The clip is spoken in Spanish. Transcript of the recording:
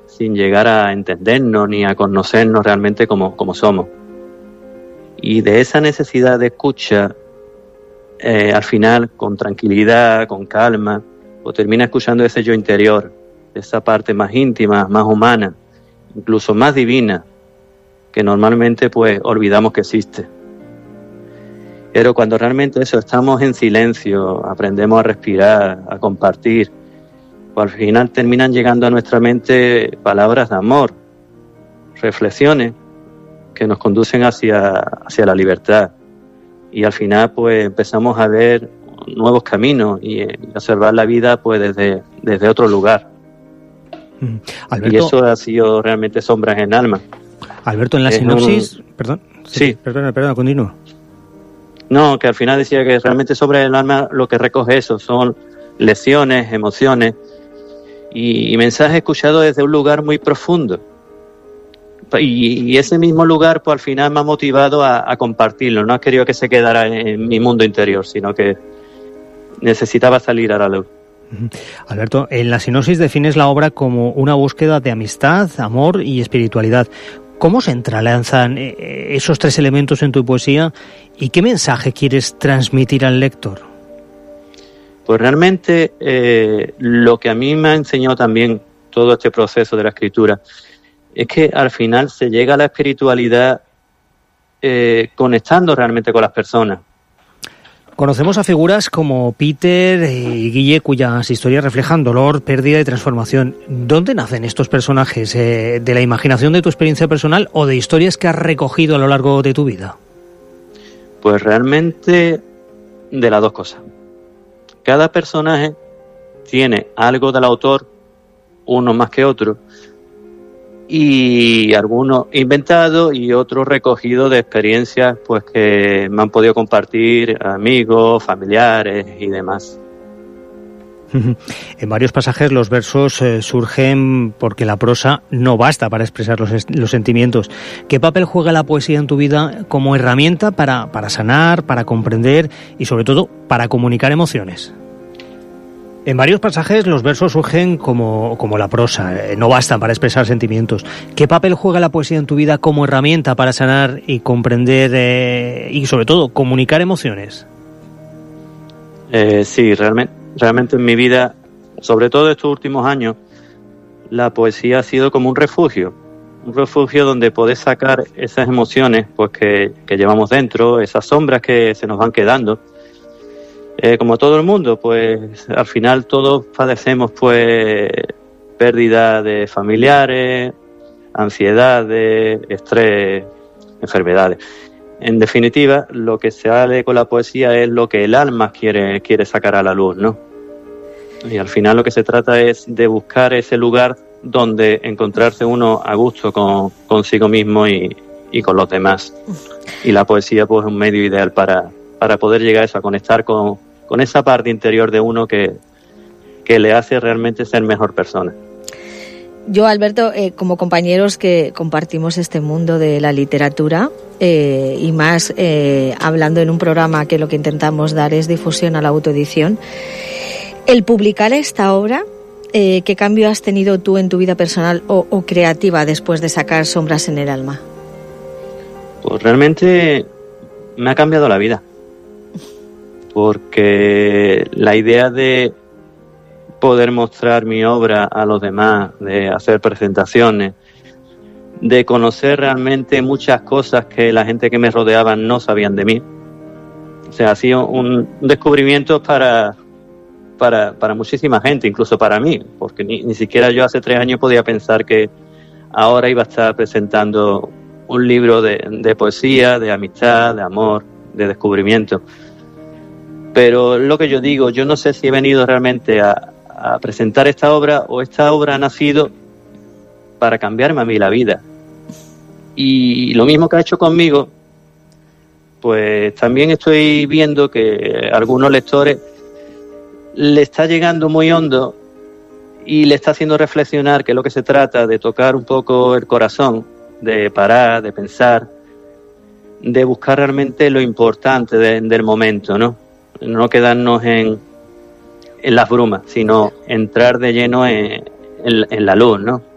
sin llegar a entendernos ni a conocernos realmente como somos. Y de esa necesidad de escucha, al final, con tranquilidad, con calma, pues termina escuchando ese yo interior, esa parte más íntima, más humana, incluso más divina, que normalmente pues olvidamos que existe. Pero cuando realmente estamos en silencio, aprendemos a respirar, a compartir, pues al final terminan llegando a nuestra mente palabras de amor, reflexiones que nos conducen hacia la libertad. Y al final pues empezamos a ver nuevos caminos y observar la vida pues desde otro lugar. Alberto, y eso ha sido realmente Sombras en Alma. Alberto, en la sinopsis... Perdón. Sí. Perdona, continúa. No, que al final decía que realmente Sombras en Alma lo que recoge eso son lecciones, emociones y mensajes escuchados desde un lugar muy profundo. Y ese mismo lugar pues al final me ha motivado a compartirlo. No he querido que se quedara en mi mundo interior, sino que necesitaba salir a la luz. Alberto, en la sinopsis defines la obra como una búsqueda de amistad, amor y espiritualidad. ¿Cómo se entrelazan esos tres elementos en tu poesía y qué mensaje quieres transmitir al lector? Pues realmente lo que a mí me ha enseñado también todo este proceso de la escritura es que al final se llega a la espiritualidad conectando realmente con las personas. Conocemos a figuras como Peter y Guille, cuyas historias reflejan dolor, pérdida y transformación. ¿Dónde nacen estos personajes? ¿De la imaginación de tu experiencia personal o de historias que has recogido a lo largo de tu vida? Pues realmente de las dos cosas. Cada personaje tiene algo del autor, uno más que otro, y algunos inventados y otros recogidos de experiencias pues que me han podido compartir amigos, familiares y demás. En varios pasajes los versos surgen porque la prosa no basta para expresar los sentimientos. ¿Qué papel juega la poesía en tu vida como herramienta para sanar, para comprender y sobre todo para comunicar emociones? En varios pasajes los versos surgen como la prosa, no bastan para expresar sentimientos. ¿Qué papel juega la poesía en tu vida como herramienta para sanar y comprender y sobre todo comunicar emociones? Sí, realmente en mi vida, sobre todo estos últimos años, la poesía ha sido como un refugio donde poder sacar esas emociones pues que llevamos dentro, esas sombras que se nos van quedando. Como todo el mundo, pues al final todos padecemos pues pérdida de familiares, ansiedades, estrés, enfermedades. En definitiva, lo que se sale con la poesía es lo que el alma quiere sacar a la luz, ¿no? Y al final lo que se trata es de buscar ese lugar donde encontrarse uno a gusto consigo mismo y con los demás. Y la poesía pues es un medio ideal para poder llegar a eso, a conectar con esa parte interior de uno que le hace realmente ser mejor persona. Yo, Alberto, como compañeros que compartimos este mundo de la literatura y más hablando en un programa que lo que intentamos dar es difusión a la autoedición, el publicar esta obra, ¿qué cambio has tenido tú en tu vida personal o creativa después de sacar Sombras en el Alma? Pues realmente me ha cambiado la vida. Porque la idea de poder mostrar mi obra a los demás, de hacer presentaciones, de conocer realmente muchas cosas que la gente que me rodeaba no sabían de mí. O sea, ha sido un descubrimiento para muchísima gente, incluso para mí, porque ni siquiera yo hace 3 años podía pensar que ahora iba a estar presentando un libro de poesía, de amistad, de amor, de descubrimiento. Pero lo que yo digo, yo no sé si he venido realmente a presentar esta obra o esta obra ha nacido para cambiarme a mí la vida. Y lo mismo que ha hecho conmigo, pues también estoy viendo que a algunos lectores le está llegando muy hondo y le está haciendo reflexionar que es lo que se trata de tocar un poco el corazón, de parar, de pensar, de buscar realmente lo importante del momento, ¿no? No quedarnos en las brumas, sino entrar de lleno en la luz, ¿no?